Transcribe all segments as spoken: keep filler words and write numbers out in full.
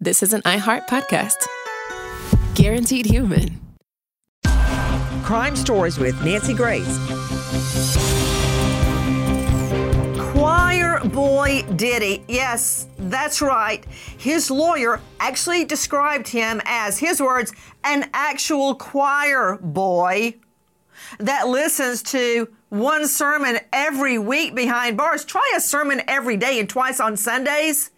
this is an iHeart podcast. Guaranteed human. Crime Stories with Nancy Grace. Choir boy Diddy. Yes, that's right. His lawyer actually described him as, his words, an actual choir boy that listens to one sermon every week behind bars. Try a sermon every day and twice on Sundays.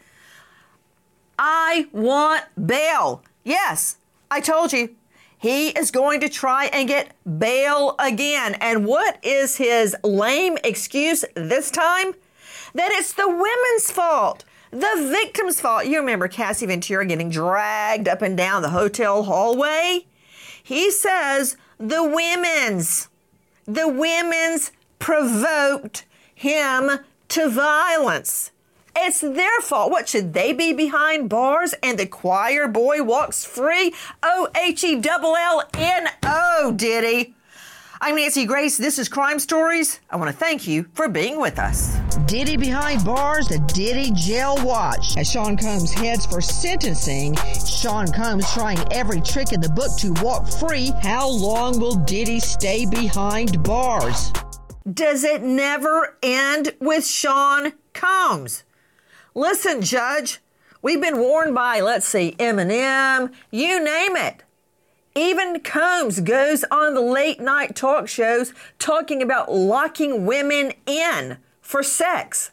I want bail. Yes, I told you. He is going to try and get bail again. And what is his lame excuse this time? That it's the women's fault, the victim's fault. You remember Cassie Ventura getting dragged up and down the hotel hallway? He says the women's, the women's provoked him to violence. It's their fault. What, should they be behind bars and the choir boy walks free? O H E L L N O, Diddy. I'm Nancy Grace. This is Crime Stories. I want to thank you for being with us. Diddy behind bars, the Diddy jail watch. As Sean Combs heads for sentencing, Sean Combs trying every trick in the book to walk free. How long will Diddy stay behind bars? Does it never end with Sean Combs? Listen, Judge, we've been warned by, let's see, Eminem, you name it. Even Combs goes on the late night talk shows talking about locking women in for sex.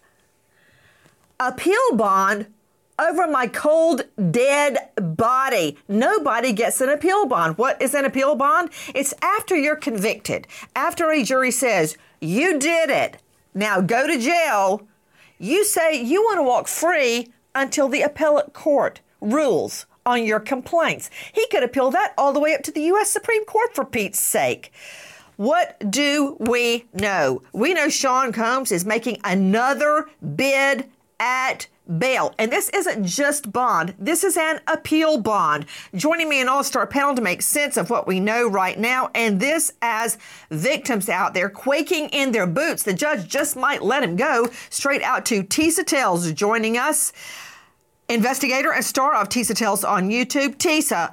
Appeal bond over my cold, dead body. Nobody gets an appeal bond. What is an appeal bond? It's after you're convicted, after a jury says, you did it, now go to jail. You say you want to walk free until the appellate court rules on your complaints. He could appeal that all the way up to the U S Supreme Court, for Pete's sake. What do we know? We know Sean Combs is making another bid at bail. And this isn't just bond. This is an appeal bond. Joining me an all-star panel to make sense of what we know right now, and this as victims out there quaking in their boots. The judge just might let him go. Straight out to Tisa Tells joining us. Investigator and star of Tisa Tells on YouTube. Tisa,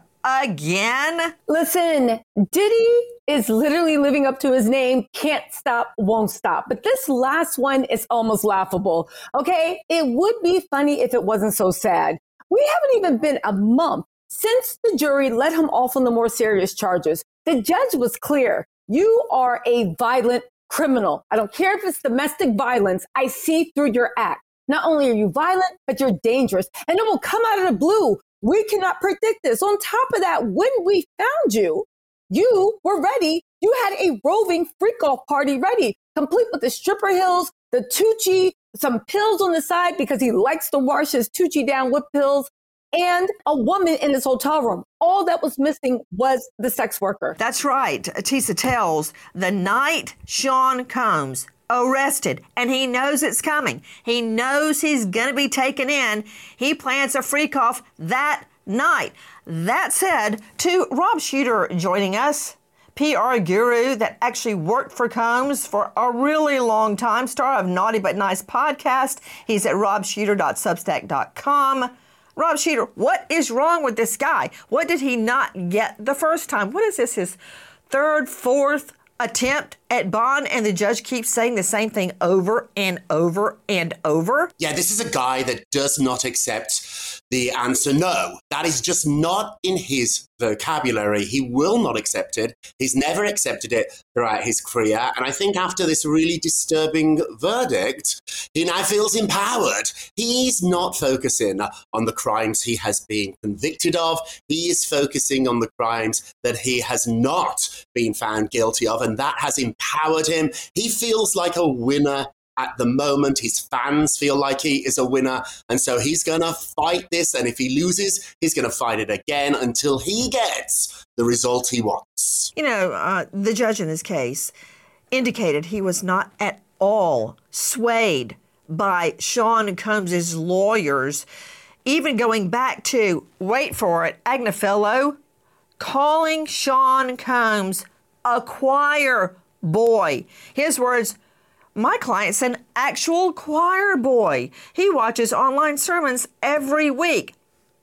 again? Listen, Diddy is literally living up to his name. Can't stop, won't stop. But this last one is almost laughable. Okay, it would be funny if it wasn't so sad. We haven't even been a month since the jury let him off on the more serious charges. The judge was clear. You are a violent criminal. I don't care if it's domestic violence. I see through your act. Not only are you violent, but you're dangerous. And it will come out of the blue. We cannot predict this. On top of that, when we found you, you were ready. You had a roving freak-off party ready, complete with the stripper heels, the Tucci, some pills on the side because he likes to wash his Tucci down with pills, and a woman in his hotel room. All that was missing was the sex worker. That's right. Tisa Tells, the night Sean Combs arrested, and he knows it's coming. He knows he's going to be taken in. He plans a freak off that night. That said, to Rob Shuter joining us, P R guru that actually worked for Combs for a really long time, star of Naughty But Nice podcast. He's at rob shuter dot substack dot com. Rob Shuter, what is wrong with this guy? What did he not get the first time? What is this, his third, fourth attempt at bond, and the judge keeps saying the same thing over and over and over? Yeah, this is a guy that does not accept the answer no. That is just not in his vocabulary. He will not accept it. He's never accepted it throughout his career. And I think after this really disturbing verdict, he now feels empowered. He's not focusing on the crimes he has been convicted of. He is focusing on the crimes that he has not been found guilty of, and that has empowered him. He feels like a winner at the moment. His fans feel like he is a winner, and so he's going to fight this, and if he loses, he's going to fight it again until he gets the result he wants. You know, uh, the judge in this case indicated he was not at all swayed by Sean Combs' lawyers, even going back to, wait for it, Agnifilo, calling Sean Combs a choir boy. His words, my client's an actual choir boy. He watches online sermons every week.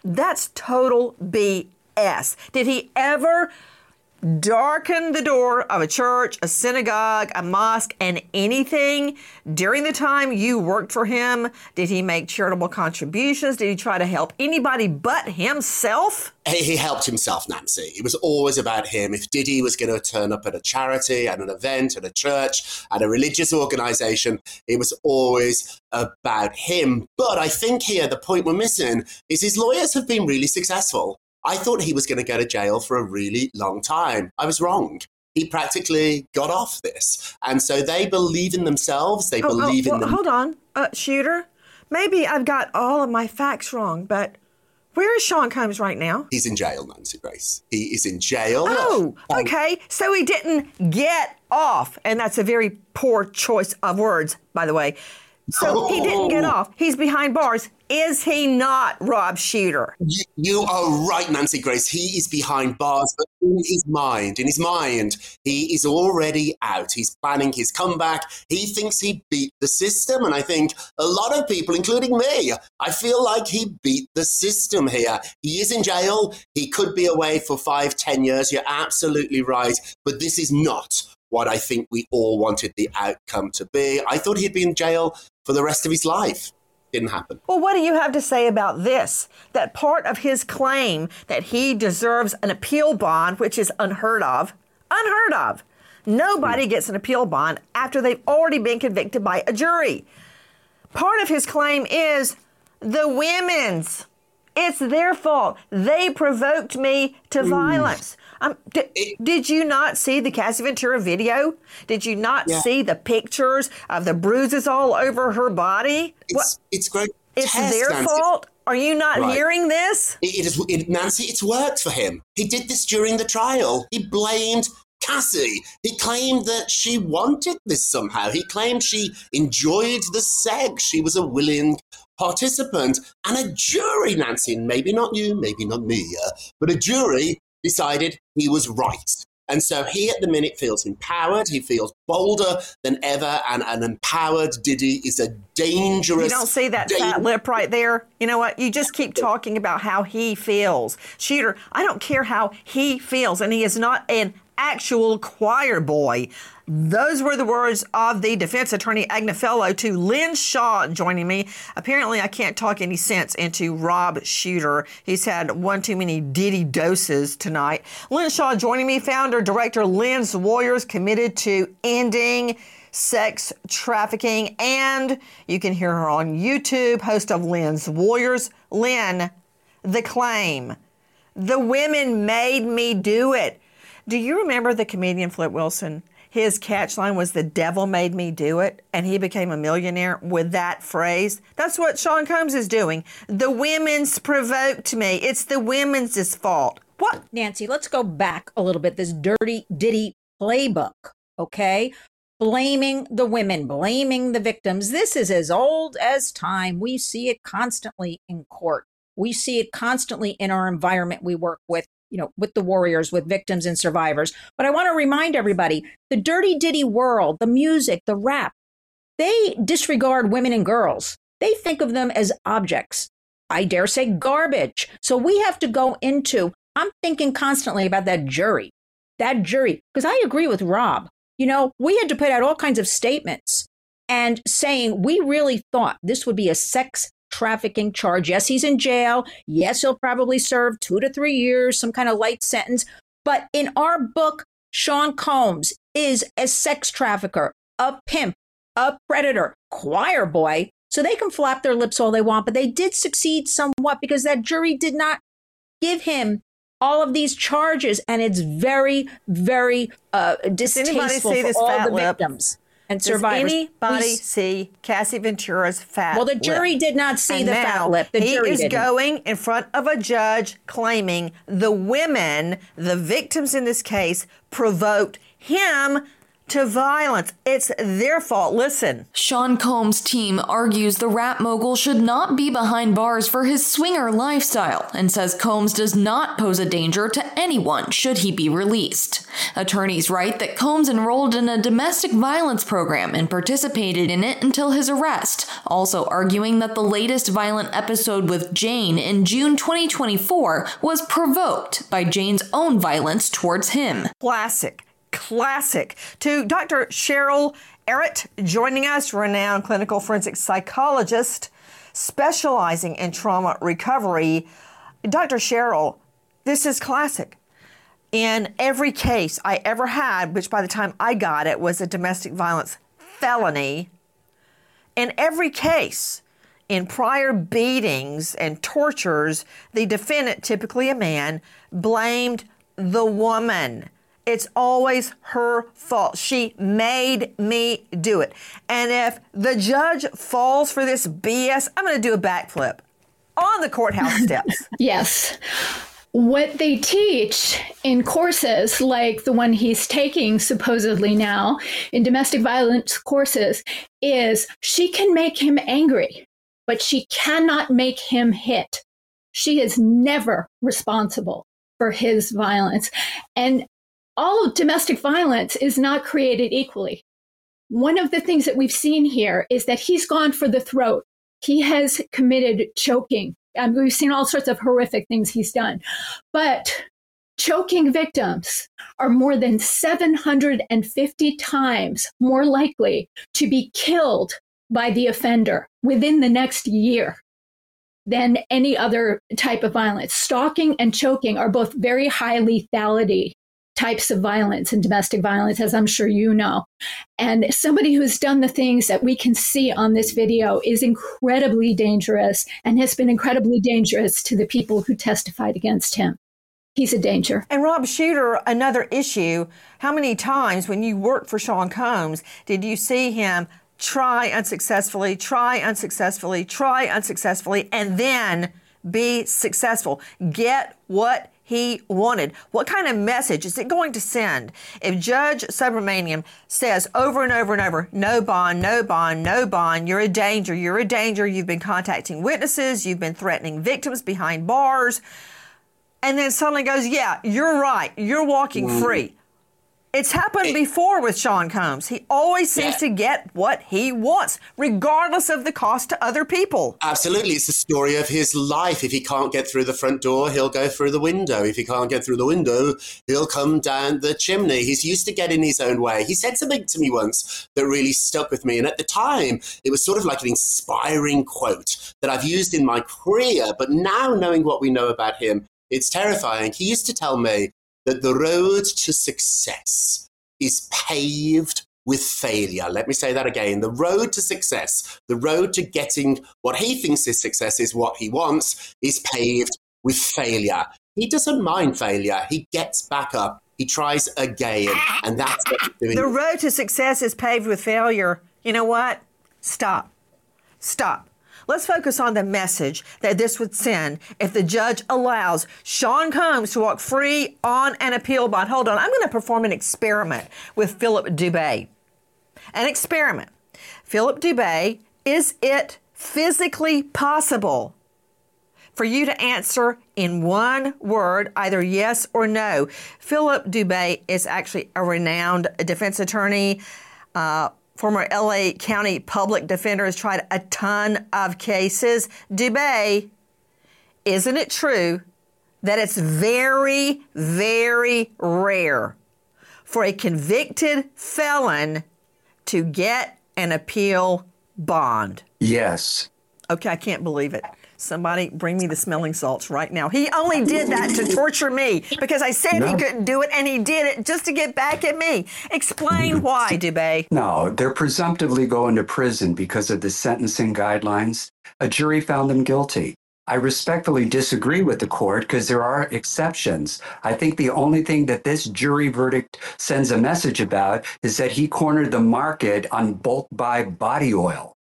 That's total B S. Did he ever darken the door of a church, a synagogue, a mosque, and anything during the time you worked for him? Did he make charitable contributions? Did he try to help anybody but himself? He, he helped himself, Nancy. It was always about him. If Diddy was going to turn up at a charity, at an event, at a church, at a religious organization, it was always about him. But I think here the point we're missing is his lawyers have been really successful. I thought he was going to go to jail for a really long time. I was wrong. He practically got off this. And so they believe in themselves. They oh, believe oh, well, in them. Hold on, uh, Shooter. Maybe I've got all of my facts wrong, but where is Sean Combs right now? He's in jail, Nancy Grace. He is in jail. Oh, um, okay. So he didn't get off. And that's a very poor choice of words, by the way. So he didn't get off. He's behind bars. Is he not, Rob Shooter? You, you are right, Nancy Grace. He is behind bars, but in his mind, in his mind, he is already out. He's planning his comeback. He thinks he beat the system. And I think a lot of people, including me, I feel like he beat the system here. He is in jail. He could be away for five, ten years. You're absolutely right. But this is not what I think we all wanted the outcome to be. I thought he'd be in jail for the rest of his life. Didn't happen. Well, what do you have to say about this? That part of his claim that he deserves an appeal bond, which is unheard of, unheard of. Nobody gets an appeal bond after they've already been convicted by a jury. Part of his claim is the women's. It's their fault. They provoked me to violence. Um, d- did you not see the Cassie Ventura video? Did you not yeah. see the pictures of the bruises all over her body? It's, what? it's great. It's Test, their Nancy. fault? Are you not right. hearing this? It, it is, it, Nancy, it's worked for him. He did this during the trial. He blamed Cassie. He claimed that she wanted this somehow. He claimed she enjoyed the sex. She was a willing participant. And a jury, Nancy, maybe not you, maybe not me, uh, but a jury decided he was right. And so he at the minute feels empowered. He feels bolder than ever. And an empowered Diddy is a dangerous... You don't see that da- fat lip right there? You know what? You just keep talking about how he feels. Shooter, I don't care how he feels. And he is not an actual choir boy. Those were the words of the defense attorney Agnefello to Lynn Shaw joining me. Apparently, I can't talk any sense into Rob Shooter. He's had one too many Diddy doses tonight. Lynn Shaw joining me, founder, director, Lynn's Warriors, committed to ending sex trafficking. And you can hear her on YouTube, host of Lynn's Warriors. Lynn, the claim. The women made me do it. Do you remember the comedian Flip Wilson? His catchline was, the devil made me do it, and he became a millionaire with that phrase. That's what Sean Combs is doing. The women's provoked me. It's the women's fault. What? Nancy, let's go back a little bit. This dirty Diddy playbook, okay? Blaming the women, blaming the victims. This is as old as time. We see it constantly in court. We see it constantly in our environment we work with. You know, with the warriors, with victims and survivors. But I want to remind everybody, the dirty Diddy world, the music, the rap, they disregard women and girls. They think of them as objects. I dare say garbage. So we have to go into, I'm thinking constantly about that jury, that jury, because I agree with Rob. You know, we had to put out all kinds of statements and saying we really thought this would be a sex trafficking charge. Yes, he's in jail. Yes, he'll probably serve two to three years, some kind of light sentence. But in our book, Sean Combs is a sex trafficker, a pimp, a predator, choir boy. So they can flap their lips all they want, but they did succeed somewhat because that jury did not give him all of these charges. And it's very, very uh, distasteful for all the lip? victims. And survivors. Does anybody we, see Cassie Ventura's fat Well, the lip? jury did not see and the now fat lip. The he jury is didn't. going in front of a judge claiming the women, the victims in this case, provoked him to violence. It's their fault. Listen. Sean Combs' team argues the rap mogul should not be behind bars for his swinger lifestyle and says Combs does not pose a danger to anyone should he be released. Attorneys write that Combs enrolled in a domestic violence program and participated in it until his arrest, also arguing that the latest violent episode with Jane in June twenty twenty-four was provoked by Jane's own violence towards him. Classic. Classic. To Doctor Cheryl Errett, joining us, renowned clinical forensic psychologist specializing in trauma recovery. Doctor Cheryl, this is classic. In every case I ever had, which by the time I got it was a domestic violence felony, in every case, in prior beatings and tortures, the defendant, typically a man, blamed the woman. It's always her fault. She made me do it. And if the judge falls for this B S, I'm going to do a backflip on the courthouse steps. Yes. What they teach in courses like the one he's taking supposedly now in domestic violence courses is she can make him angry, but she cannot make him hit. She is never responsible for his violence. And all of domestic violence is not created equally. One of the things that we've seen here is that he's gone for the throat. He has committed choking. Um, we've seen all sorts of horrific things he's done. But choking victims are more than seven hundred fifty times more likely to be killed by the offender within the next year than any other type of violence. Stalking and choking are both very high lethality types of violence and domestic violence, as I'm sure you know. And somebody who's done the things that we can see on this video is incredibly dangerous and has been incredibly dangerous to the people who testified against him. He's a danger. And Rob Shooter, another issue, how many times when you worked for Sean Combs did you see him try unsuccessfully, try unsuccessfully, try unsuccessfully, and then be successful? Get what he wanted. What kind of message is it going to send if Judge Subramanian says over and over and over, no bond, no bond, no bond, you're a danger, you're a danger, you've been contacting witnesses, you've been threatening victims behind bars, and then suddenly goes, yeah, you're right, you're walking mm. free. It's happened it, before with Sean Combs. He always seems yeah. to get what he wants, regardless of the cost to other people. Absolutely. It's the story of his life. If he can't get through the front door, he'll go through the window. If he can't get through the window, he'll come down the chimney. He's used to getting his own way. He said something to me once that really stuck with me. And at the time, it was sort of like an inspiring quote that I've used in my career. But now, knowing what we know about him, it's terrifying. He used to tell me that the road to success is paved with failure. Let me say that again. The road to success, the road to getting what he thinks is success is what he wants, is paved with failure. He doesn't mind failure. He gets back up. He tries again. And that's what he's doing. The road to success is paved with failure. You know what? Stop. Stop. Let's focus on the message that this would send if the judge allows Sean Combs to walk free on an appeal bond. Hold on, I'm going to perform an experiment with Philip Dubé. An experiment. Philip Dubé, is it physically possible for you to answer in one word, either yes or no? Philip Dubé is actually a renowned defense attorney, uh, former L A County public defender, has tried a ton of cases. Dubé, isn't it true that it's very, very rare for a convicted felon to get an appeal bond? Yes. Okay, I can't believe it. Somebody bring me the smelling salts right now. He only did that to torture me because I said no. he couldn't do it, and he did it just to get back at me. Explain why, Dubé. No, they're presumptively going to prison because of the sentencing guidelines. A jury found them guilty. I respectfully disagree with the court because there are exceptions. I think the only thing that this jury verdict sends a message about is that he cornered the market on bulk buy body oil.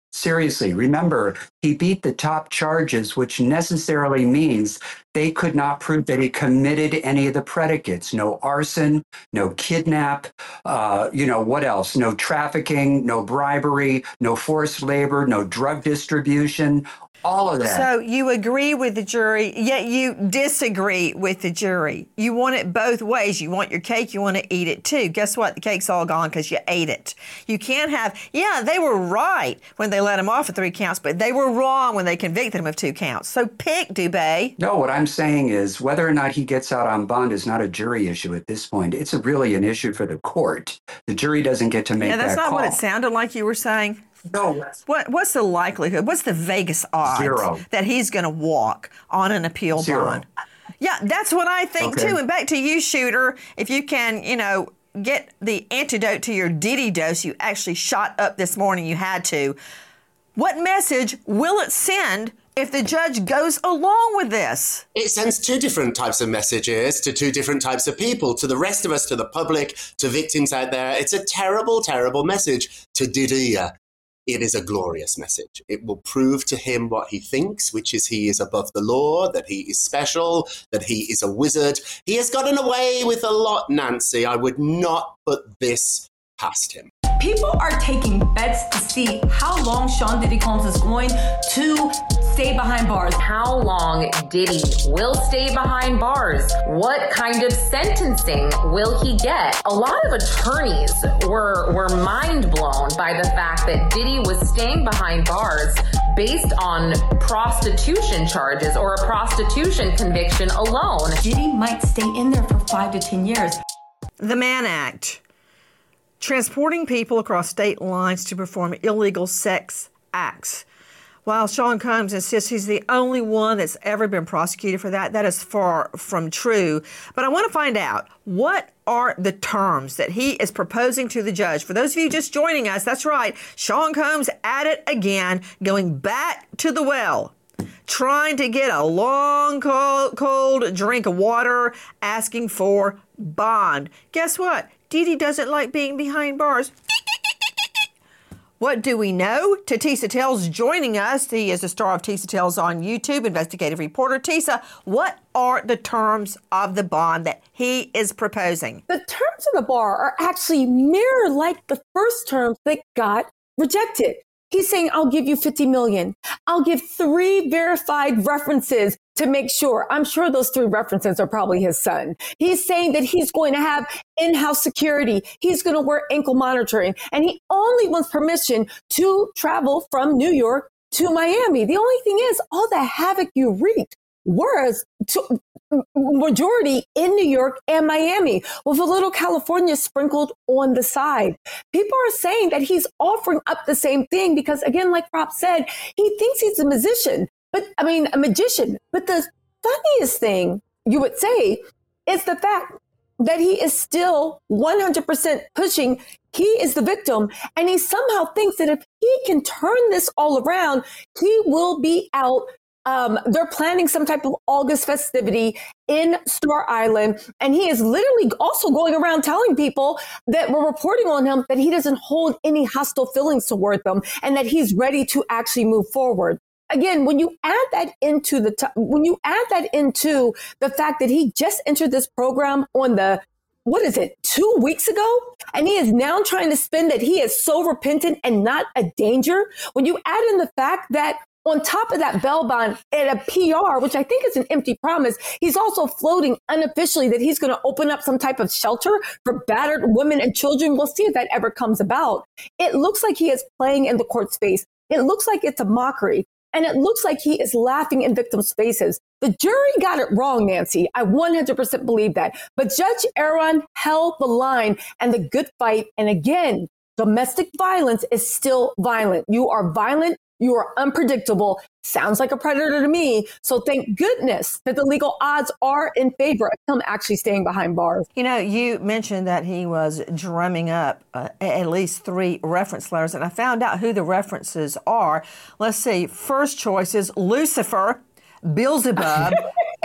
Seriously, remember, he beat the top charges, which necessarily means they could not prove that he committed any of the predicates. No arson, no kidnap, uh, you know, what else? No trafficking, no bribery, no forced labor, no drug distribution. All of that. So you agree with the jury, yet you disagree with the jury. You want it both ways. You want your cake, you want to eat it too. Guess what? The cake's all gone because you ate it. You can't have, yeah, they were right when they let him off of three counts, but they were wrong when they convicted him of two counts. So pick, Dubé. No, what I'm saying is whether or not he gets out on bond is not a jury issue at this point. It's a really an issue for the court. The jury doesn't get to make yeah, that call. that's not what it sounded like you were saying. No. What What's the likelihood? What's the Vegas odds Zero. that he's going to walk on an appeal Zero. bond? Yeah, that's what I think Okay. too. And back to you, Shooter, if you can, you know, get the antidote to your Diddy dose you actually shot up this morning, you had to. What message will it send if the judge goes along with this? It sends two different types of messages to two different types of people, to the rest of us, to the public, to victims out there. It's a terrible, terrible message. To Diddy, it is a glorious message. It will prove to him what he thinks, which is he is above the law, that he is special, that he is a wizard. He has gotten away with a lot, Nancy. I would not put this past him. People are taking bets to see how long Sean Diddy Combs is going to stay behind bars. How long Diddy will stay behind bars? What kind of sentencing will he get? A lot of attorneys were were mind blown by the fact that Diddy was staying behind bars based on prostitution charges or a prostitution conviction alone. Diddy might stay in there for five to ten years. The Mann Act. Transporting people across state lines to perform illegal sex acts. While Sean Combs insists he's the only one that's ever been prosecuted for that, that is far from true. But I want to find out, what are the terms that he is proposing to the judge? For those of you just joining us, that's right, Sean Combs at it again, going back to the well, trying to get a long, cold, cold drink of water, asking for bond. Guess what? Diddy doesn't like being behind bars. What do we know? Tisa Tells joining us. He is the star of Tisa Tells on YouTube, investigative reporter. Tisa, what are the terms of the bond that he is proposing? The terms of the bar are actually mirror like the first terms that got rejected. He's saying, I'll give you fifty million. I'll give three verified references to make sure. I'm sure those three references are probably his son. He's saying that he's going to have in-house security. He's going to wear ankle monitoring. And he only wants permission to travel from New York to Miami. The only thing is, all the havoc you wreaked was to majority in New York and Miami, with a little California sprinkled on the side. People are saying that he's offering up the same thing because, again, like Rob said, he thinks he's a musician, but I mean, a magician. But the funniest thing you would say is the fact that he is still one hundred percent pushing. He is the victim, and he somehow thinks that if he can turn this all around, he will be out. Um, they're planning some type of August festivity in Star Island. And he is literally also going around telling people that were reporting on him that he doesn't hold any hostile feelings toward them and that he's ready to actually move forward. Again, when you add that into the, t- when you add that into the fact that he just entered this program on the, what is it, two weeks ago? And he is now trying to spin that he is so repentant and not a danger. When you add in the fact that on top of that bail bond at a P R, which I think is an empty promise, he's also floating unofficially that he's going to open up some type of shelter for battered women and children. We'll see if that ever comes about. It looks like he is playing in the court space. It looks like it's a mockery. And it looks like he is laughing in victims' faces. The jury got it wrong, Nancy. I one hundred percent believe that. But Judge Aaron held the line and the good fight. And again, domestic violence is still violent. You are violent. You are unpredictable. Sounds like a predator to me. So thank goodness that the legal odds are in favor of him actually staying behind bars. You know, you mentioned that he was drumming up uh, at least three reference letters, and I found out who the references are. Let's see. First choice is Lucifer, Beelzebub,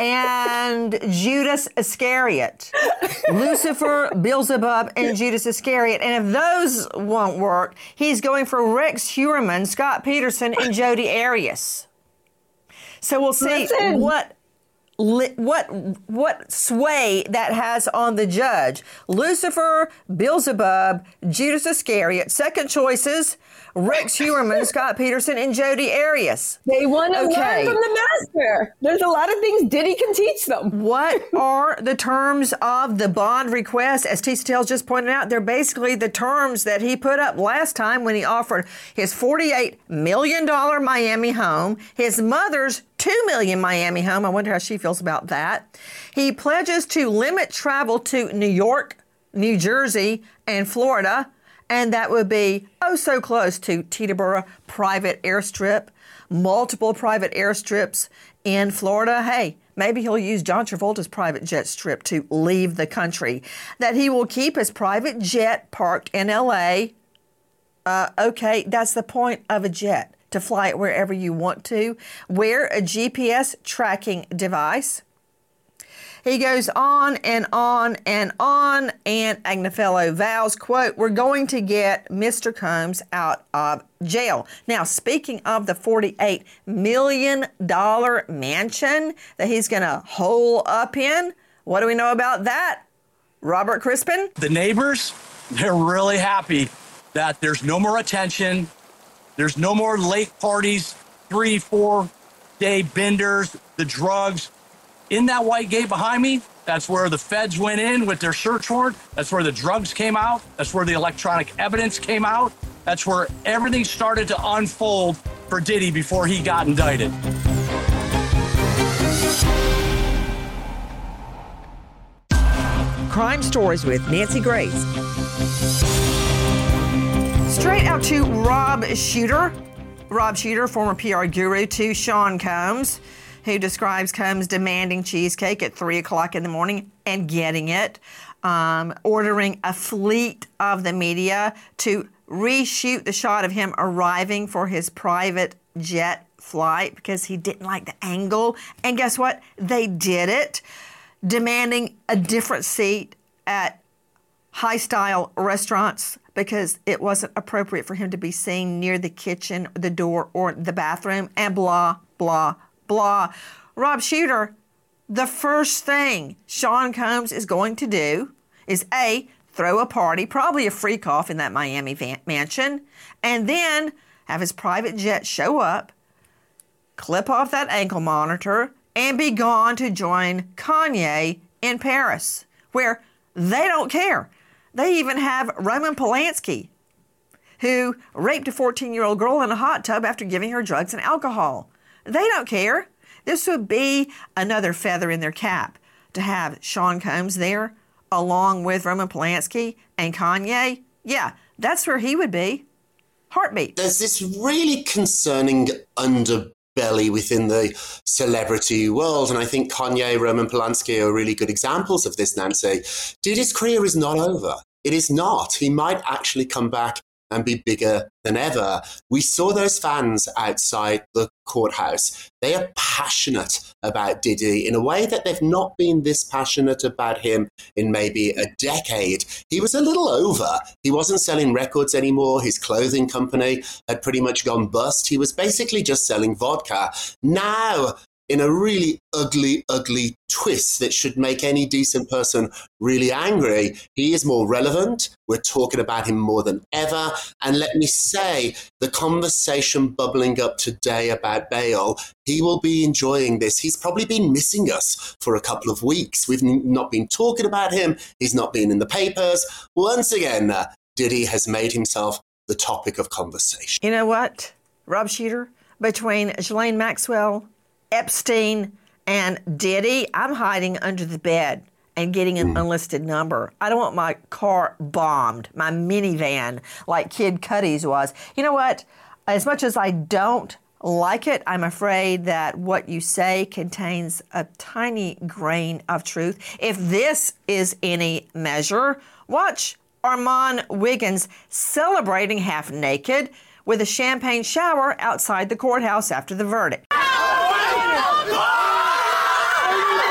and Judas Iscariot. Lucifer, Beelzebub, and Judas Iscariot. And if those won't work, he's going for Rex Heuermann, Scott Peterson, and Jodi Arias. So we'll see Listen. what what what sway that has on the judge. Lucifer, Beelzebub, Judas Iscariot. Second choices, Rex Heuermann, Scott Peterson, and Jodi Arias. They want to Okay. learn from the master. There's a lot of things Diddy can teach them. What are the terms of the bond request? As Tisa Tales just pointed out, they're basically the terms that he put up last time when he offered his forty-eight million dollars Miami home, his mother's two million dollars Miami home. I wonder how she feels about that. He pledges to limit travel to New York, New Jersey, and Florida. And that would be oh so close to Teterboro private airstrip, multiple private airstrips in Florida. Hey, maybe he'll use John Travolta's private jet strip to leave the country. That he will keep his private jet parked in L A. Uh, okay, that's the point of a jet, to fly it wherever you want to. Wear a G P S tracking device. He goes on and on and on, and Agnafello vows, quote, we're going to get Mister Combs out of jail. Now, speaking of the forty-eight million dollars mansion that he's going to hole up in, what do we know about that? Robert Crispin? The neighbors, they're really happy that there's no more attention. There's no more late parties, three, four day benders, the drugs. In that white gate behind me, that's where the feds went in with their search warrant. That's where the drugs came out. That's where the electronic evidence came out. That's where everything started to unfold for Diddy before he got indicted. Crime Stories with Nancy Grace. Straight out to Rob Shooter. Rob Shooter, former P R guru to Sean Combs, who describes Combs demanding cheesecake at three o'clock in the morning and getting it, um, ordering a fleet of the media to reshoot the shot of him arriving for his private jet flight because he didn't like the angle. And guess what? They did it, demanding a different seat at high-style restaurants because it wasn't appropriate for him to be seen near the kitchen, the door, or the bathroom, and blah, blah, blah. Rob Shooter, the first thing Sean Combs is going to do is A, throw a party, probably a freak off in that Miami van- mansion, and then have his private jet show up, clip off that ankle monitor, and be gone to join Kanye in Paris, where they don't care. They even have Roman Polanski, who raped a fourteen-year-old girl in a hot tub after giving her drugs and alcohol. They don't care. This would be another feather in their cap to have Sean Combs there along with Roman Polanski and Kanye. Yeah, that's where he would be. Heartbeat. There's this really concerning underbelly within the celebrity world, and I think Kanye, Roman Polanski are really good examples of this, Nancy. Diddy's career is not over. It is not. He might actually come back and be bigger than ever. We saw those fans outside the courthouse. They are passionate about Diddy in a way that they've not been this passionate about him in maybe a decade. He was a little over. He wasn't selling records anymore. His clothing company had pretty much gone bust. He was basically just selling vodka. Now, in a really ugly, ugly twist that should make any decent person really angry, he is more relevant. We're talking about him more than ever. And let me say, the conversation bubbling up today about bail, he will be enjoying this. He's probably been missing us for a couple of weeks. We've not been talking about him. He's not been in the papers. Once again, uh, Diddy has made himself the topic of conversation. You know what, Rob Shooter? Between Ghislaine Maxwell, Epstein, and Diddy, I'm hiding under the bed and getting an unlisted number. I don't want my car bombed, my minivan, like Kid Cudi's was. You know what? As much as I don't like it, I'm afraid that what you say contains a tiny grain of truth. If this is any measure, watch Armand Wiggins celebrating half naked with a champagne shower outside the courthouse after the verdict.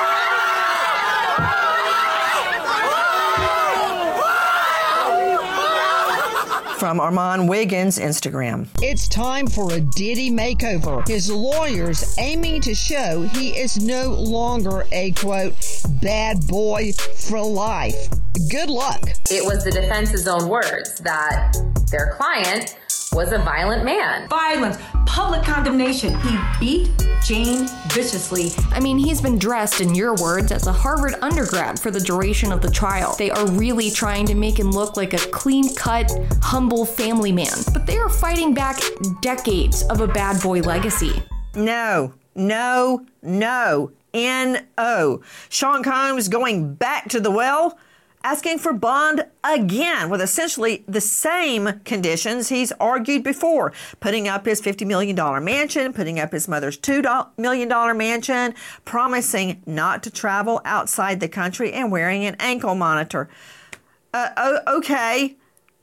from Armand Wiggins' Instagram. It's time for a Diddy makeover. His lawyers aiming to show he is no longer a, quote, bad boy for life. Good luck. It was the defense's own words that their client was a violent man. Violence, public condemnation. He beat Jane viciously. I mean, he's been dressed, in your words, as a Harvard undergrad for the duration of the trial. They are really trying to make him look like a clean-cut, humble family man. But they are fighting back decades of a bad boy legacy. No, no, no. N O. Sean Combs going back to the well, asking for bond again with essentially the same conditions he's argued before. Putting up his fifty million dollars mansion, putting up his mother's two million dollars mansion, promising not to travel outside the country, and wearing an ankle monitor. Uh, okay.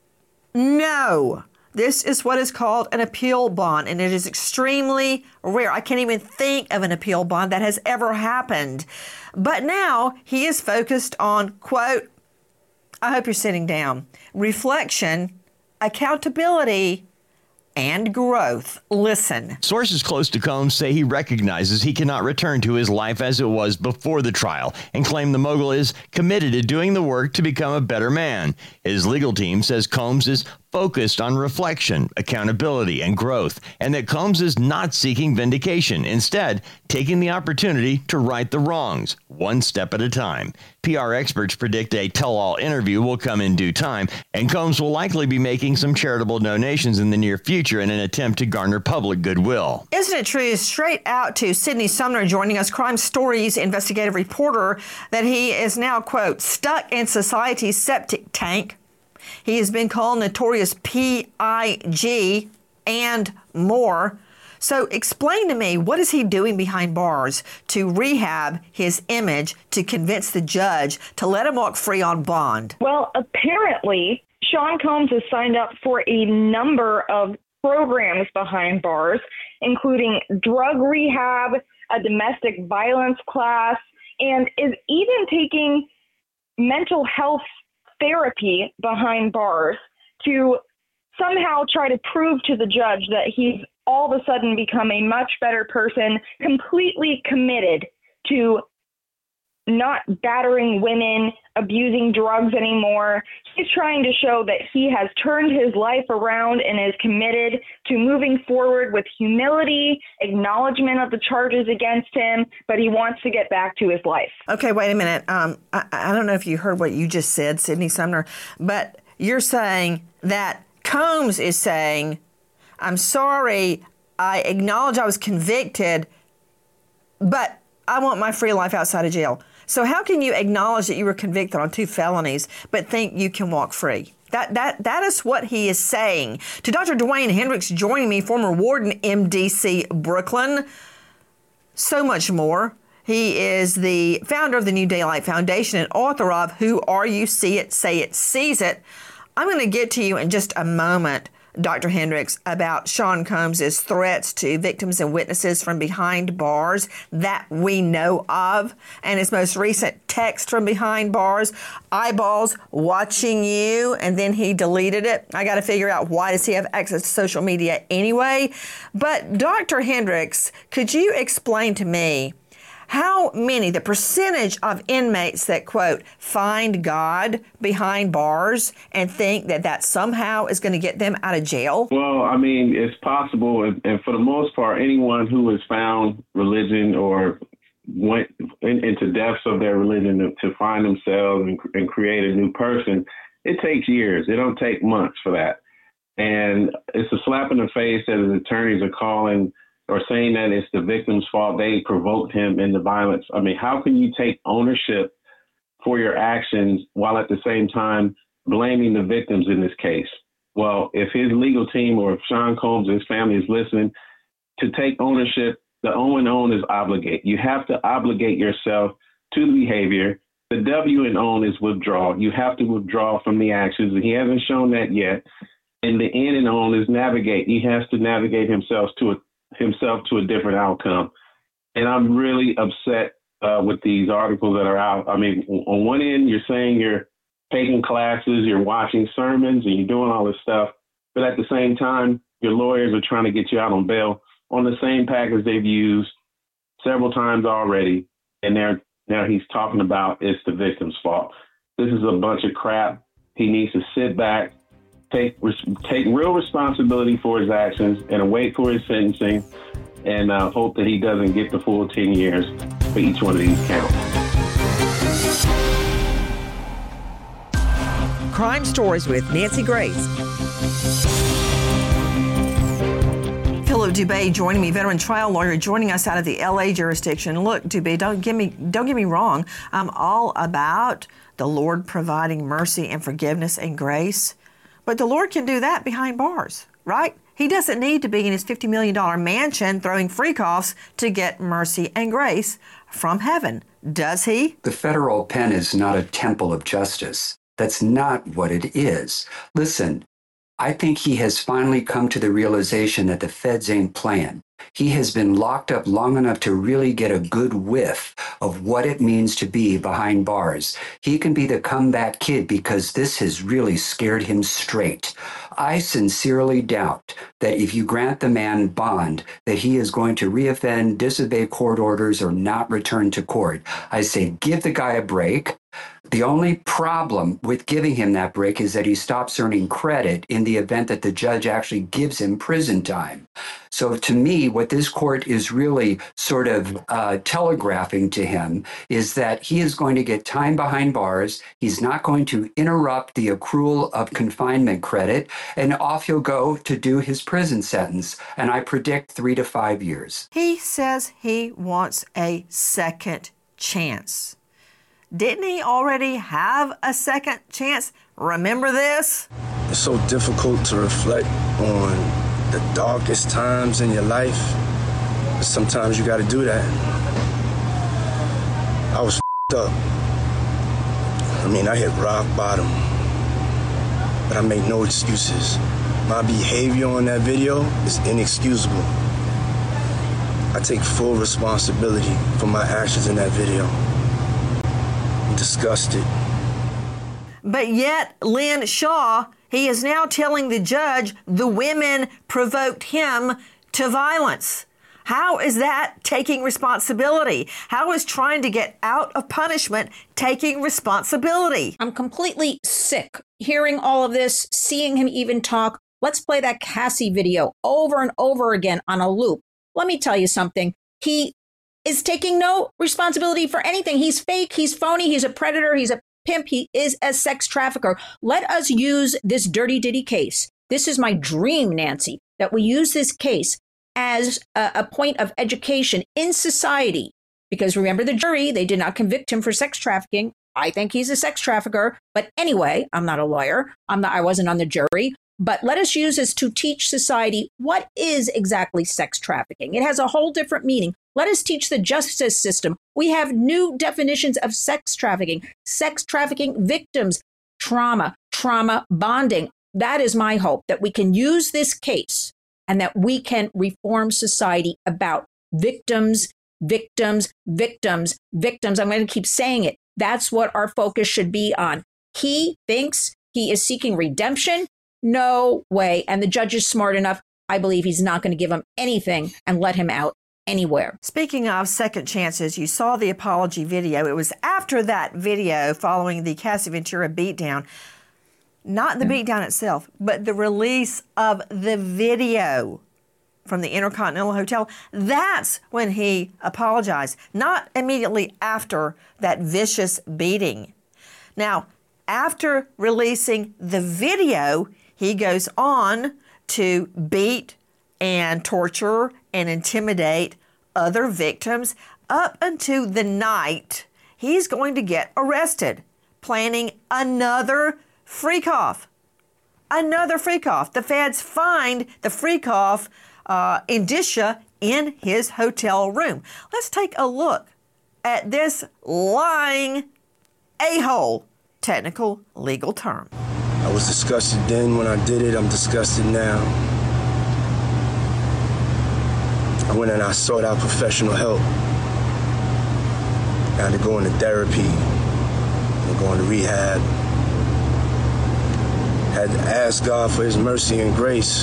No. This is what is called an appeal bond, and it is extremely rare. I can't even think of an appeal bond that has ever happened. But now he is focused on, quote, I hope you're sitting down, reflection, accountability, and growth. Listen. Sources close to Combs say he recognizes he cannot return to his life as it was before the trial and claim the mogul is committed to doing the work to become a better man. His legal team says Combs is focused on reflection, accountability, and growth, and that Combs is not seeking vindication, instead taking the opportunity to right the wrongs, one step at a time. P R experts predict a tell-all interview will come in due time, and Combs will likely be making some charitable donations in the near future in an attempt to garner public goodwill. Isn't it true? Straight out to Sydney Sumner joining us, Crime Stories investigative reporter, that he is now, quote, stuck in society's septic tank. He has been called notorious P I G and more. So explain to me, what is he doing behind bars to rehab his image to convince the judge to let him walk free on bond? Well, apparently, Sean Combs has signed up for a number of programs behind bars, including drug rehab, a domestic violence class, and is even taking mental health therapy behind bars to somehow try to prove to the judge that he's all of a sudden become a much better person, completely committed to not battering women, abusing drugs anymore. He's trying to show that he has turned his life around and is committed to moving forward with humility, acknowledgement of the charges against him, but he wants to get back to his life. Okay, wait a minute. Um, I, I don't know if you heard what you just said, Sydney Sumner, but you're saying that Combs is saying, I'm sorry, I acknowledge I was convicted, but I want my free life outside of jail. So how can you acknowledge that you were convicted on two felonies, but think you can walk free? That that that is what he is saying. To Doctor Dwayne Hendricks joining me, former warden, M D C Brooklyn. So much more. He is the founder of the New Daylight Foundation and author of Who Are You? See It, Say It, Seize It. I'm going to get to you in just a moment, Doctor Hendricks, about Sean Combs' threats to victims and witnesses from behind bars that we know of, and his most recent text from behind bars, eyeballs watching you, and then he deleted it. I got to figure out, why does he have access to social media anyway? But Doctor Hendricks, could you explain to me how many, the percentage of inmates that, quote, find God behind bars and think that that somehow is going to get them out of jail? Well, I mean, it's possible. And, and for the most part, anyone who has found religion or went in, into depths of their religion to, to find themselves and, and create a new person, it takes years. It don't take months for that. And it's a slap in the face that his attorneys are calling or saying that it's the victim's fault. They provoked him into violence. I mean, how can you take ownership for your actions while at the same time blaming the victims in this case? Well, if his legal team or if Sean Combs and his family is listening, to take ownership, the O and own is obligate. You have to obligate yourself to the behavior. The W and own is withdraw. You have to withdraw from the actions, and he hasn't shown that yet. And the N and own is navigate. He has to navigate himself to a himself to a different outcome. And I'm really upset uh, with these articles that are out. I mean, on one end, you're saying you're taking classes, you're watching sermons, and you're doing all this stuff. but at the same time, your lawyers are trying to get you out on bail on the same package they've used several times already. And they're, now he's talking about it's the victim's fault. This is a bunch of crap. He needs to sit back, take take real responsibility for his actions, and wait for his sentencing, and uh, hope that he doesn't get the full ten years for each one of these counts. Crime Stories with Nancy Grace. Philip Dubé joining me, veteran trial lawyer, joining us out of the L A jurisdiction. Look, Dubé, don't get me don't get me wrong. I'm all about the Lord providing mercy and forgiveness and grace, but the Lord can do that behind bars, right? He doesn't need to be in his fifty million dollars mansion throwing freak offs to get mercy and grace from heaven, does he? The federal pen is not a temple of justice. That's not what it is. Listen, I think he has finally come to the realization that the feds ain't playing. He has been locked up long enough to really get a good whiff of what it means to be behind bars. He can be the comeback kid because this has really scared him straight. I sincerely doubt that if you grant the man bond, that he is going to reoffend, disobey court orders, or not return to court. I say give the guy a break. The only problem with giving him that break is that he stops earning credit in the event that the judge actually gives him prison time. So to me, what this court is really sort of uh, telegraphing to him is that he is going to get time behind bars. He's not going to interrupt the accrual of confinement credit, and off he'll go to do his prison sentence. And I predict three to five years. He says he wants a second chance. Didn't he already have a second chance? Remember this? It's so difficult to reflect on the darkest times in your life. But sometimes you got to do that. I was f***ed up. I mean, I hit rock bottom. But I make no excuses. My behavior on that video is inexcusable. I take full responsibility for my actions in that video. Disgusted. But yet, Lynn Shaw, he is now telling the judge the women provoked him to violence. How is that taking responsibility? How is trying to get out of punishment taking responsibility? I'm completely sick hearing all of this, seeing him even talk. Let's play that Cassie video over and over again on a loop. Let me tell you something. He is taking no responsibility for anything. He's fake. He's phony. He's a predator. He's a pimp. He is a sex trafficker. Let us use this Dirty Diddy case. This is my dream, Nancy, that we use this case as a, a point of education in society. Because remember the jury, they did not convict him for sex trafficking. I think he's a sex trafficker. But anyway, I'm not a lawyer. I'm not, I wasn't on the jury. But let us use this to teach society what is exactly sex trafficking. It has a whole different meaning. Let us teach the justice system. We have new definitions of sex trafficking, sex trafficking victims, trauma, trauma bonding. That is my hope, that we can use this case and that we can reform society about victims, victims, victims, victims. I'm going to keep saying it. That's what our focus should be on. He thinks he is seeking redemption. No way. And the judge is smart enough. I believe he's not going to give him anything and let him out anywhere. Speaking of second chances, you saw the apology video. It was after that video following the Cassie Ventura beatdown, not the beatdown itself, but the release of the video from the Intercontinental Hotel. That's when he apologized, not immediately after that vicious beating. Now, after releasing the video, he goes on to beat and torture and intimidate other victims up until the night he's going to get arrested, planning another freak-off. Another freak-off. The feds find the freak-off uh, indicia in his hotel room. Let's take a look at this lying a-hole, technical legal term. I was disgusted then when I did it. I'm disgusted now. I went and I sought out professional help. I had to go into therapy and go into rehab. had to ask God for his mercy and grace.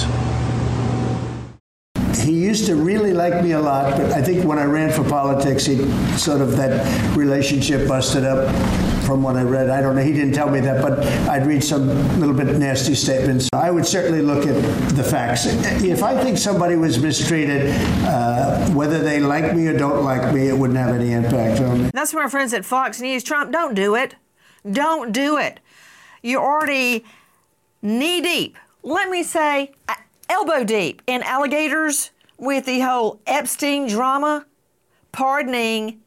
He used to really like me a lot, but I think when I ran for politics, he sort of, that relationship busted up from what I read. I don't know, he didn't tell me that, but I'd read some little bit nasty statements. I would certainly look at the facts. If I think somebody was mistreated, uh, whether they like me or don't like me, it wouldn't have any impact on me. That's from our friends at Fox News. Trump, don't do it. Don't do it. You're already knee deep. Let me say, elbow deep in alligators with the whole Epstein drama, pardoning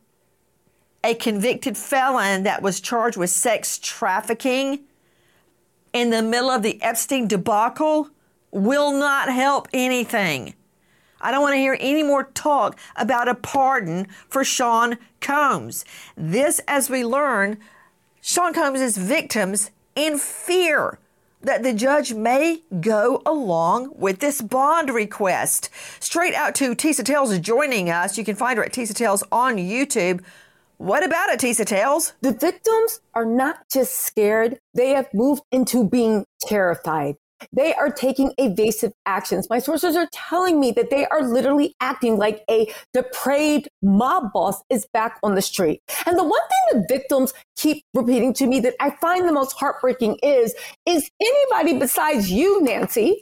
a convicted felon that was charged with sex trafficking in the middle of the Epstein debacle will not help anything. I don't want to hear any more talk about a pardon for Sean Combs. This, as we learn, Sean Combs' victims in fear that the judge may go along with this bond request. Straight out to Tisa Tales joining us. You can find her at Tisa Tales on YouTube. What about it, Tisa Tales? The victims are not just scared. They have moved into being terrified. They are taking evasive actions. My sources are telling me that they are literally acting like a depraved mob boss is back on the street. And the one thing the victims keep repeating to me that I find the most heartbreaking is, is anybody besides you, Nancy,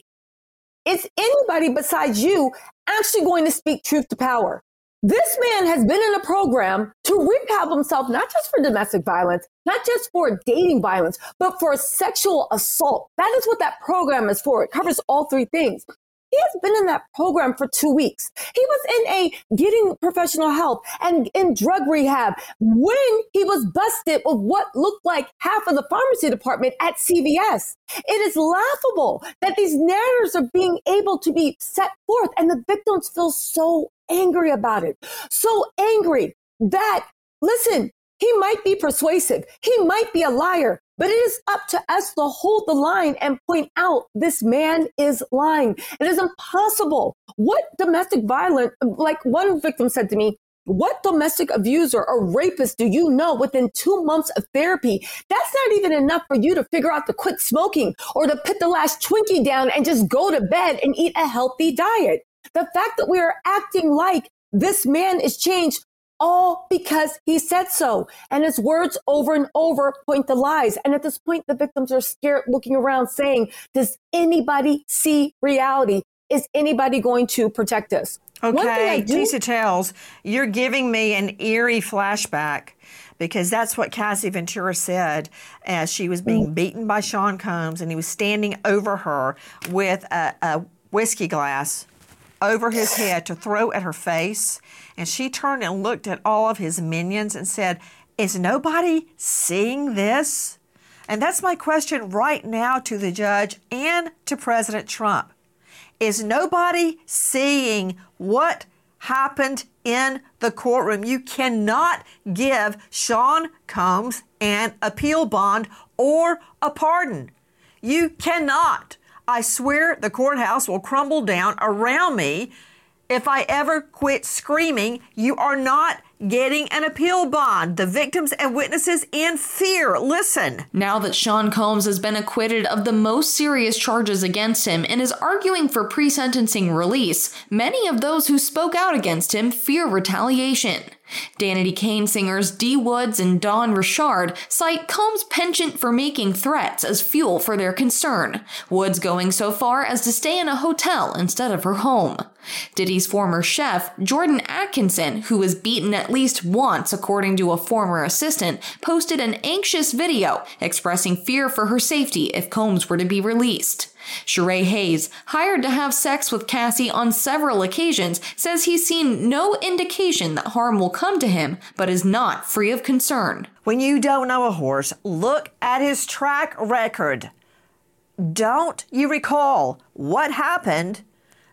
is anybody besides you actually going to speak truth to power? This man has been in a program to rehab himself, not just for domestic violence, not just for dating violence, but for sexual assault. That is what that program is for. It covers all three things. He has been in that program for two weeks. He was in a getting professional help and in drug rehab when he was busted with what looked like half of the pharmacy department at C V S. It is laughable that these narratives are being able to be set forth, and the victims feel so angry about it. So angry that, listen, he might be persuasive. He might be a liar, but it is up to us to hold the line and point out this man is lying. It is impossible. What domestic violence, like one victim said to me, what domestic abuser or rapist do you know within two months of therapy? That's not even enough for you to figure out to quit smoking or to put the last Twinkie down and just go to bed and eat a healthy diet. The fact that we are acting like this man is changed all because he said so. And his words over and over point to lies. And at this point, the victims are scared, looking around saying, does anybody see reality? Is anybody going to protect us? Okay, Tisa Tales, you're giving me an eerie flashback, because that's what Cassie Ventura said as she was being mm. beaten by Sean Combs, and he was standing over her with a, a whiskey glass over his head to throw at her face. And she turned and looked at all of his minions and said, is nobody seeing this? And that's my question right now to the judge and to President Trump. Is nobody seeing what happened in the courtroom? You cannot give Sean Combs an appeal bond or a pardon. You cannot. I swear the courthouse will crumble down around me if I ever quit screaming. You are not getting an appeal bond. The victims and witnesses in fear. Listen. Now that Sean Combs has been acquitted of the most serious charges against him and is arguing for pre-sentencing release, many of those who spoke out against him fear retaliation. Danity Kane singers Dee Woods and Dawn Richard cite Combs' penchant for making threats as fuel for their concern, Woods going so far as to stay in a hotel instead of her home. Diddy's former chef, Jordan Atkinson, who was beaten at least once according to a former assistant, posted an anxious video expressing fear for her safety if Combs were to be released. Sheree Hayes, hired to have sex with Cassie on several occasions, says he's seen no indication that harm will come to him, but is not free of concern. When you don't know a horse, look at his track record. Don't you recall what happened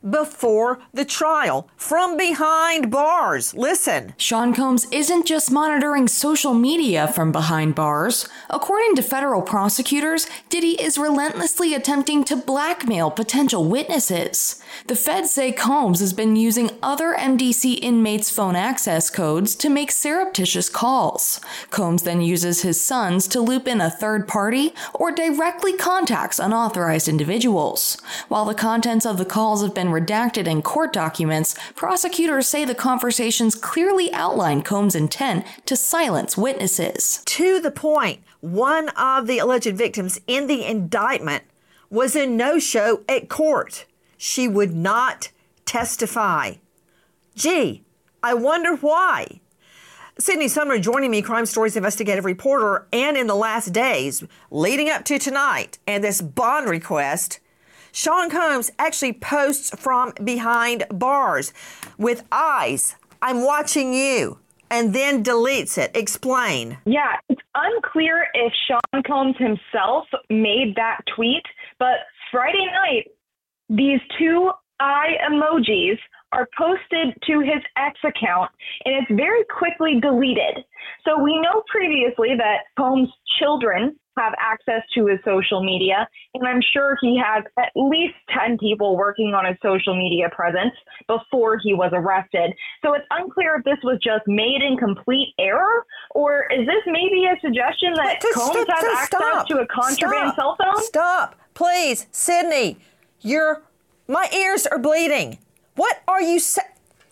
before the trial from behind bars. Listen. Sean Combs isn't just monitoring social media from behind bars. According to federal prosecutors, Diddy is relentlessly attempting to blackmail potential witnesses. The feds say Combs has been using other M D C inmates' phone access codes to make surreptitious calls. Combs then uses his sons to loop in a third party or directly contacts unauthorized individuals. While the contents of the calls have been redacted in court documents, prosecutors say the conversations clearly outline Combs' intent to silence witnesses. To the point, one of the alleged victims in the indictment was a no-show at court. She would not testify. Gee, I wonder why. Sydney Sumner joining me, Crime Stories investigative reporter, and in the last days leading up to tonight and this bond request, Sean Combs actually posts from behind bars with eyes. I'm watching you, and then deletes it. Explain. Yeah, it's unclear if Sean Combs himself made that tweet, but Friday night, these two eye emojis are posted to his X account, and it's very quickly deleted. So we know previously that Combs' children have access to his social media, and I'm sure he has at least ten people working on his social media presence before he was arrested. So it's unclear if this was just made in complete error, or is this maybe a suggestion that Just Combs stop, has just access stop. to a contraband Stop. cell phone? Stop, please, Sydney. You're, my ears are bleeding. What are you saying?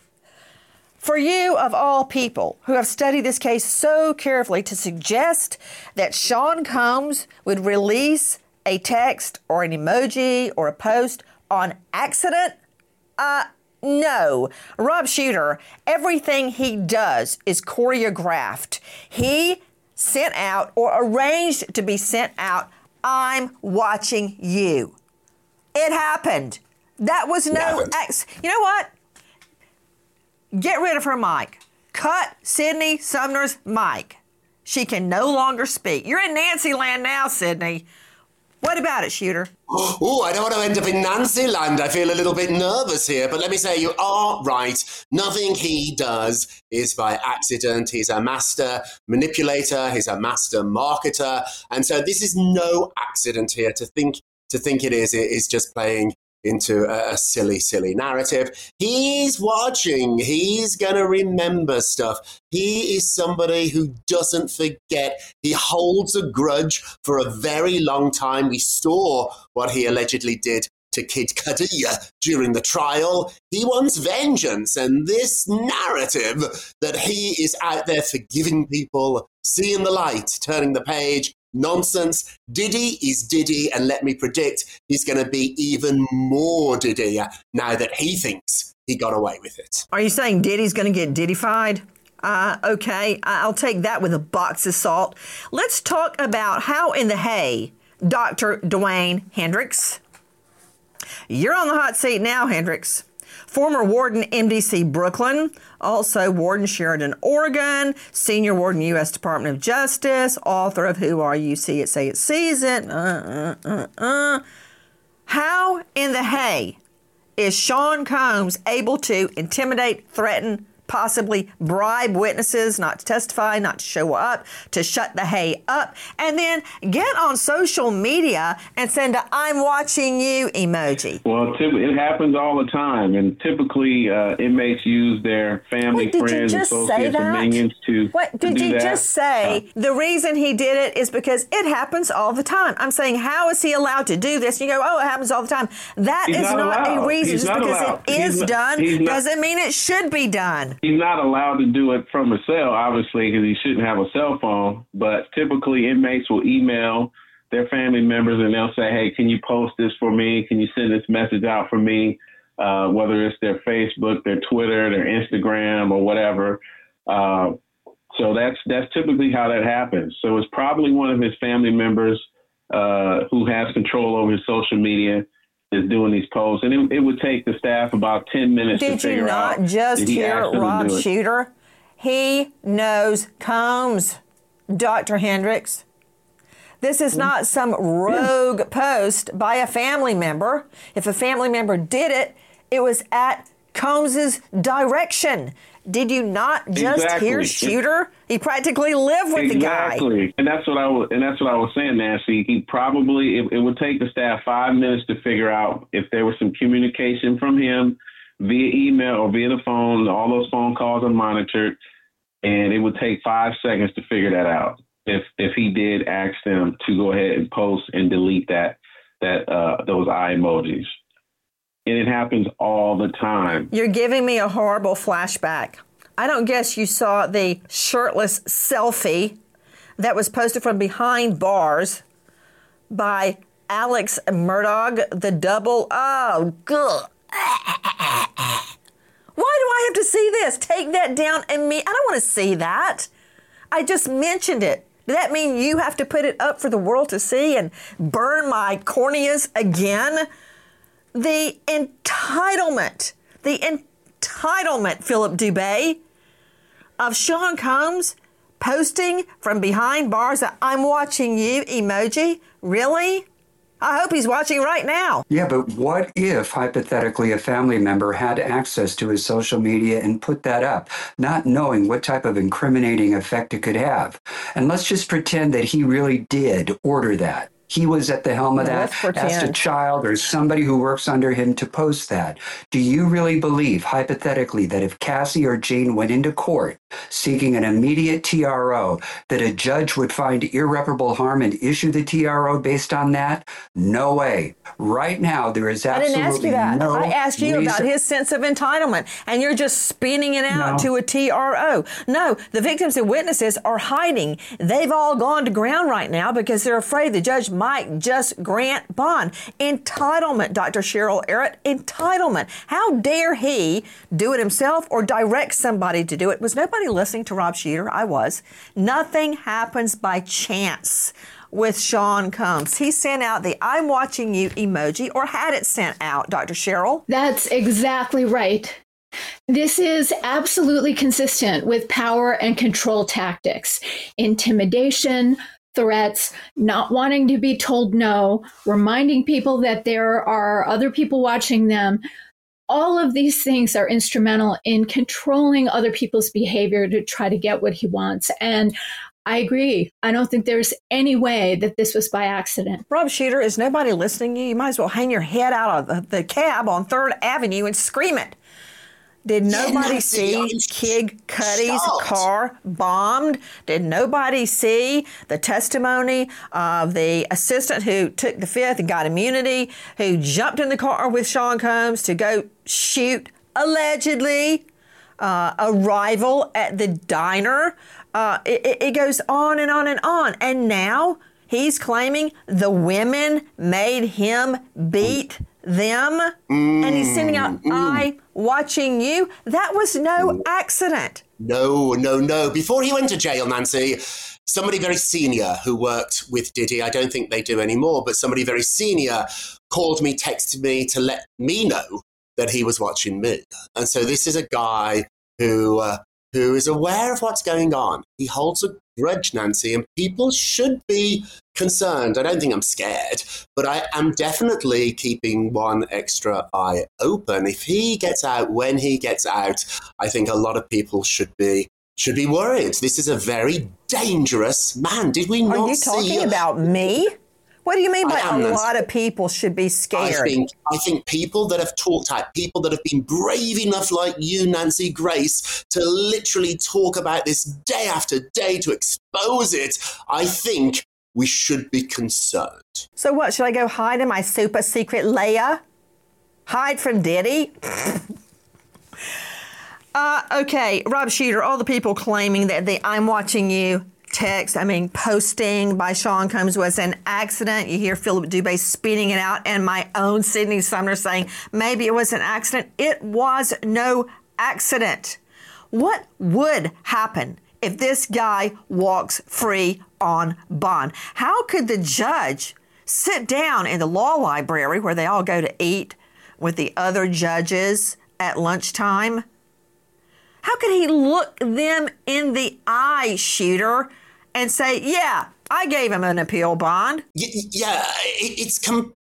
For you, of all people, who have studied this case so carefully, to suggest that Sean Combs would release a text or an emoji or a post on accident? Uh, no. Rob Shooter, everything he does is choreographed. He sent out or arranged to be sent out, I'm watching you. It happened. That was no ex. You know what? Get rid of her mic. Cut Sydney Sumner's mic. She can no longer speak. You're in Nancy land now, Sydney. What about it, Shooter? Oh, I don't want to end up in Nancy land. I feel a little bit nervous here, but let me say you are right. Nothing he does is by accident. He's a master manipulator. He's a master marketer. And so this is no accident here. To think to think it is, it is just playing into a, a silly, silly narrative. He's watching. He's going to remember stuff. He is somebody who doesn't forget. He holds a grudge for a very long time. We saw what he allegedly did to Kid Cudi during the trial. He wants vengeance, and this narrative that he is out there forgiving people, seeing the light, turning the page, nonsense. Diddy is Diddy, and let me predict he's going to be even more Diddy now that he thinks he got away with it. Are you saying Diddy's going to get Diddyfied? Uh, okay, I'll take that with a box of salt. Let's talk about how in the hay, Doctor Dwayne Hendricks. You're on the hot seat now, Hendricks. Former warden, M D C Brooklyn, also warden, Sheridan, Oregon, senior warden, U S Department of Justice, author of Who Are You? See It, Say It, Sees It. Uh, uh, uh, uh. How in the hay is Sean Combs able to intimidate, threaten, possibly bribe witnesses not to testify, not to show up, to shut the hay up, and then get on social media and send a I'm watching you emoji? Well, it happens all the time, and typically uh, inmates use their family, Wait, did friends, you just say associates, and that? minions to, What to did do you that. just say? Uh, The reason he did it is because it happens all the time. I'm saying, how is he allowed to do this? You go, oh, it happens all the time. That He's is not not, a allowed. reason. He's Just not because allowed. it is He's not- done he's not- doesn't mean it should be done. He's not allowed to do it from a cell, obviously, because he shouldn't have a cell phone. But typically, inmates will email their family members and they'll say, hey, can you post this for me? Can you send this message out for me? Uh, whether it's their Facebook, their Twitter, their Instagram, or whatever. Uh, so that's that's typically how that happens. So it's probably one of his family members uh, who has control over his social media is doing these posts. And it, it would take the staff about ten minutes Did to figure you out. not just did he hear ask them to Rob do it? Shooter? He knows Combs, Doctor Hendricks. This is not some rogue post by a family member. If a family member did it, It was at Combs's direction. Did you not just Exactly. hear Shooter? He practically lived with the guy. Exactly, and that's what I was, and that's what I was saying, Nancy. He probably it, it would take the staff five minutes to figure out if there was some communication from him via email or via the phone. All those phone calls are monitored, and it would take five seconds to figure that out. If if he did ask them to go ahead and post and delete that that uh, those eye emojis. And it happens all the time. You're giving me a horrible flashback. I don't guess you saw the shirtless selfie that was posted from behind bars by Alex Murdaugh, the double. Oh, good. Why do I have to see this? Take that down and me. I don't want to see that. I just mentioned it. Does that mean you have to put it up for the world to see and burn my corneas again? The entitlement, the entitlement, Philip Dubé, of Sean Combs posting from behind bars that I'm watching you emoji. Really? I hope he's watching right now. Yeah, but what if, hypothetically, a family member had access to his social media and put that up, not knowing what type of incriminating effect it could have? And let's just pretend that he really did order that. He was at the helm of Well, that, let's pretend. asked a child or somebody who works under him to post that. Do you really believe, hypothetically, that if Cassie or Jane went into court seeking an immediate T R O, that a judge would find irreparable harm and issue the T R O based on that? No way. Right now, there is I absolutely didn't ask you that. no I asked you reason- about his sense of entitlement, and you're just spinning it out No. to a T R O. No, the victims and witnesses are hiding. They've all gone to ground right now because they're afraid the judge might just grant bond. Entitlement, Doctor Cheryl Errett, entitlement. How dare he do it himself or direct somebody to do it? Was nobody listening to Rob Shooter? I was. Nothing happens by chance with Sean Combs. He sent out the I'm watching you emoji, or had it sent out, Doctor Cheryl. That's exactly right. This is absolutely consistent with power and control tactics, intimidation, threats, not wanting to be told no, reminding people that there are other people watching them. All of these things are instrumental in controlling other people's behavior to try to get what he wants. And I agree. I don't think there's any way that this was by accident. Rob Shooter, is nobody listening to you? You might as well hang your head out of the, the cab on third Avenue and scream it. Did nobody see Kid Cudi's car bombed? Did nobody see the testimony of the assistant who took the fifth and got immunity, who jumped in the car with Sean Combs to go shoot, allegedly, uh, a rival at the diner? Uh, it, it goes on and on and on. And now he's claiming the women made him beat them, mm, and he's sending out, mm. I watching you. That was no accident. No, no, no. Before he went to jail, Nancy, somebody very senior who worked with Diddy, I don't think they do anymore, but somebody very senior called me, texted me to let me know that he was watching me. And so this is a guy who uh, who is aware of what's going on. He holds a grudge, Nancy, and people should be concerned. I don't think I'm scared, but I am definitely keeping one extra eye open. If he gets out, when he gets out, I think a lot of people should be should be worried. This is a very dangerous man. Did we not see? Are you talking see, about me? What do you mean by a Nancy. lot of people should be scared? I think, I think people that have talked out, people that have been brave enough like you, Nancy Grace, to literally talk about this day after day, to expose it, I think we should be concerned. So what, should I go hide in my super secret lair? Hide from Diddy? uh, okay, Rob Shooter, all the people claiming that the I'm watching you text, I mean, posting by Sean Combs was an accident. You hear Philip Dubé spinning it out, and my own Sydney Sumner saying maybe it was an accident. It was no accident. What would happen if this guy walks free on bond? How could the judge sit down in the law library where they all go to eat with the other judges at lunchtime? How could he look them in the eye, Shooter, and say, yeah, I gave him an appeal bond? Yeah, it's com-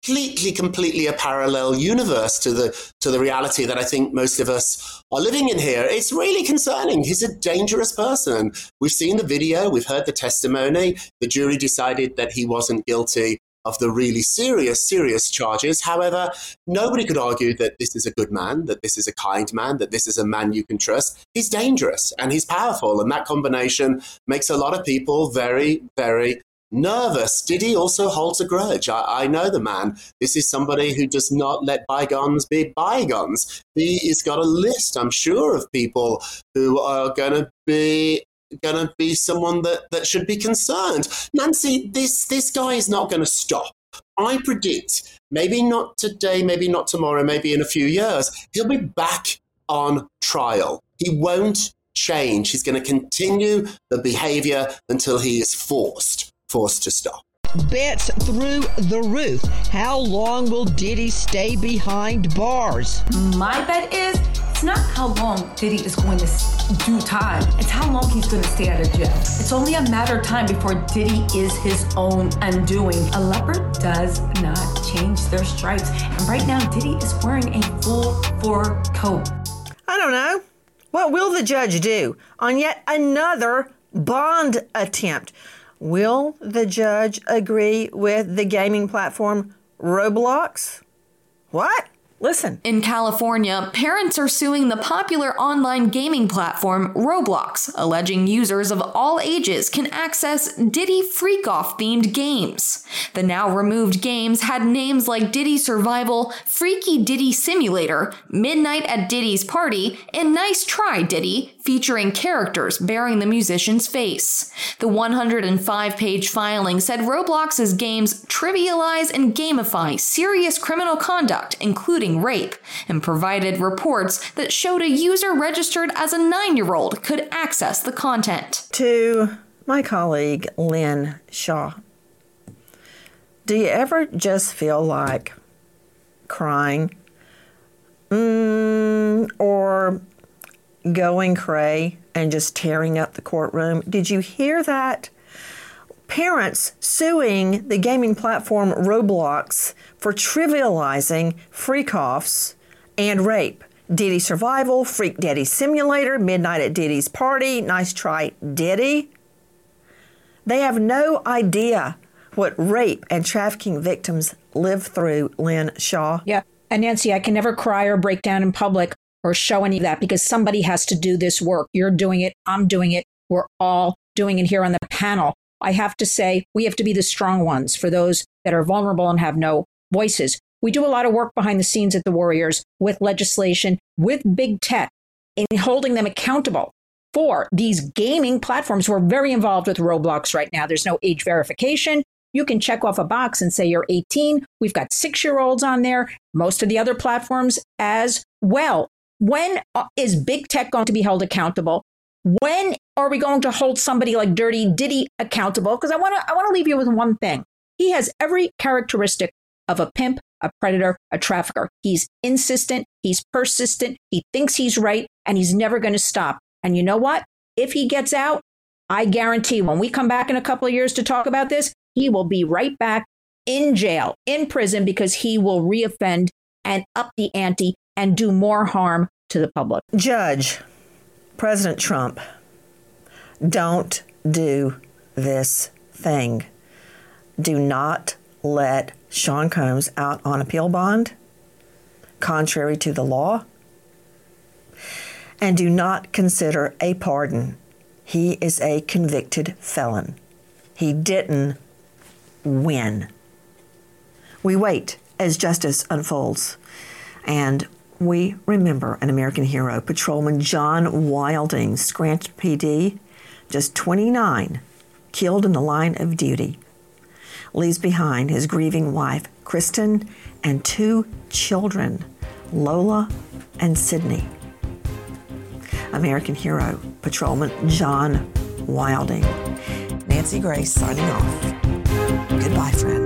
completely, completely a parallel universe to the to the reality that I think most of us are living in here. It's really concerning. He's a dangerous person. We've seen the video, we've heard the testimony. The jury decided that he wasn't guilty of the really serious, serious charges. However, nobody could argue that this is a good man, that this is a kind man, that this is a man you can trust. He's dangerous and he's powerful, and that combination makes a lot of people very, very nervous. Diddy also holds a grudge. I, I know the man. This is somebody who does not let bygones be bygones. He has got a list, I'm sure, of people who are going to be going to be someone that, that should be concerned. Nancy, this, this guy is not going to stop. I predict, maybe not today, maybe not tomorrow, maybe in a few years, he'll be back on trial. He won't change. He's going to continue the behavior until he is forced, forced to stop. Bets through the roof. How long will Diddy stay behind bars? My bet is it's not how long Diddy is going to do time. It's how long he's going to stay out of jail. It's only a matter of time before Diddy is his own undoing. A leopard does not change their stripes. And right now, Diddy is wearing a full fur coat. I don't know. What will the judge do on yet another bond attempt? Will the judge agree with the gaming platform Roblox? What? Listen. In California, parents are suing the popular online gaming platform Roblox, alleging users of all ages can access Diddy Freak-Off themed games. The now removed games had names like Diddy Survival, Freaky Diddy Simulator, Midnight at Diddy's Party, and Nice Try Diddy, featuring characters bearing the musician's face. The one hundred five page filing said Roblox's games trivialize and gamify serious criminal conduct, including rape, and provided reports that showed a user registered as a nine-year-old could access the content. To my colleague, Lynn Shaw, do you ever just feel like crying? Mm, or going cray and just tearing up the courtroom? Did you hear that? Parents suing the gaming platform Roblox for trivializing freak-offs and rape. Diddy Survival, Freak Daddy Simulator, Midnight at Diddy's Party, Nice Try Diddy. They have no idea what rape and trafficking victims live through, Lynn Shaw. Yeah, and Nancy, I can never cry or break down in public or show any of that because somebody has to do this work. You're doing it. I'm doing it. We're all doing it here on the panel. I have to say, we have to be the strong ones for those that are vulnerable and have no voices. We do a lot of work behind the scenes at the Warriors with legislation, with big tech, in holding them accountable for these gaming platforms. We're very involved with Roblox right now. There's no age verification. You can check off a box and say you're eighteen. We've got six-year-olds on there, most of the other platforms as well. When is big tech going to be held accountable? When are we going to hold somebody like Dirty Diddy accountable? Because I want to I want to leave you with one thing. He has every characteristic of a pimp, a predator, a trafficker. He's insistent, he's persistent, he thinks he's right, and he's never going to stop. And you know what? If he gets out, I guarantee when we come back in a couple of years to talk about this, he will be right back in jail, in prison, because he will reoffend and up the ante and do more harm to the public. Judge, President Trump, don't do this thing. Do not let Sean Combs out on appeal bond, contrary to the law, and do not consider a pardon. He is a convicted felon. He didn't win. We wait as justice unfolds, and we remember an American hero, Patrolman John Wilding, Scranton P D, just twenty-nine, killed in the line of duty. Leaves behind his grieving wife, Kristen, and two children, Lola and Sydney. American hero, Patrolman John Wilding. Nancy Grace signing off. Goodbye, friends.